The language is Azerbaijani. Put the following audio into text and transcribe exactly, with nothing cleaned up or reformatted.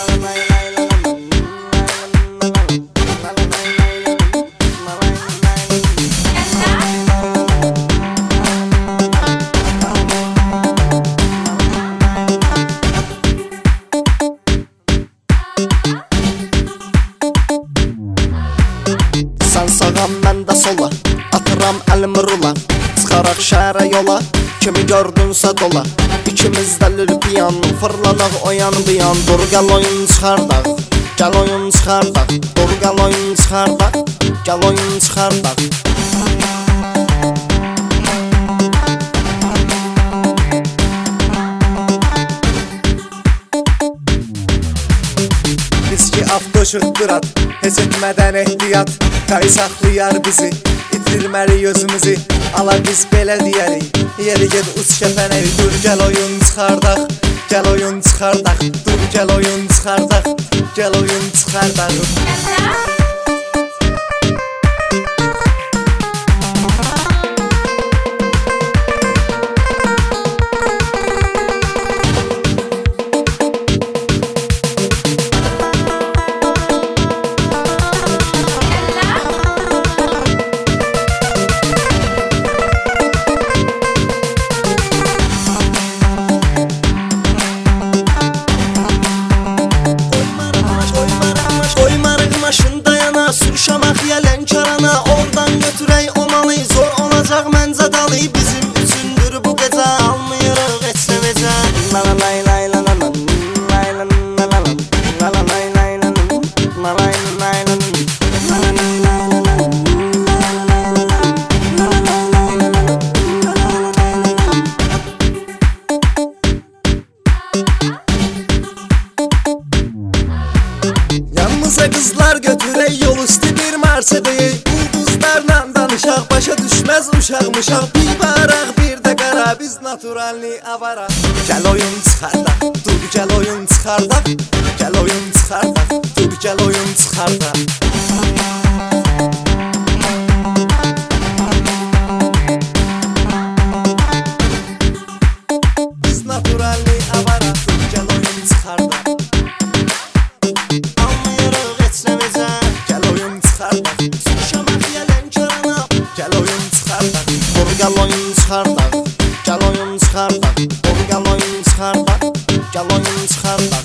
Sən sağam, mən də sola, atıram əlimi rula, çıxaraq şəhərə yola, kimi gördünsə dola. İkimiz də lülpiyan, fırlanaq o yan bu yan. Dur gəl oyun çıxardaq, gəl oyun çıxardaq. Dur gəl oyun çıxardaq, gəl oyun çıxardaq. Biz ki avtoşıq qırat, heç etmədən ehtiyat. Qay saxlayar bizi, itirməli gözümüzü. Ala biz belə deyərik, yeri ged uç kəpənək. Dur gəl oyun çıxardaq, gəl oyun çıxardaq. Dur gəl oyun çıxardaq, gəl oyun çıxardaq. Sürüşəmək yələn karana, oradan götürək o malı. Zor olacaq məncə dalı, bizim üçündür bu gecə. Almayırıq heç nə necə. La la lay lay la la la, lay la la la la, la la lay lay la la, la lay lay la la, la la lay lay la la, la la lay lay la la, yanımıza qızlar götürək, yol üstü bir Mercedes. Ulduzlarla danışaq, başa düşməz uşaqmışaq. Bir baraq, bir də qara, biz naturalni avara. Gəl oyun çıxardaq, dur gəl oyun çıxardaq. Gəl oyun çıxardaq, dur gəl oyun çıxardaq. Biz naturalni avara, dur gəl oyun çıxardaq. Gəl oyun çıxardaq, gəl oyun çıxardaq. Dur gəl oyun çıxardaq, gəl oyun çıxardaq.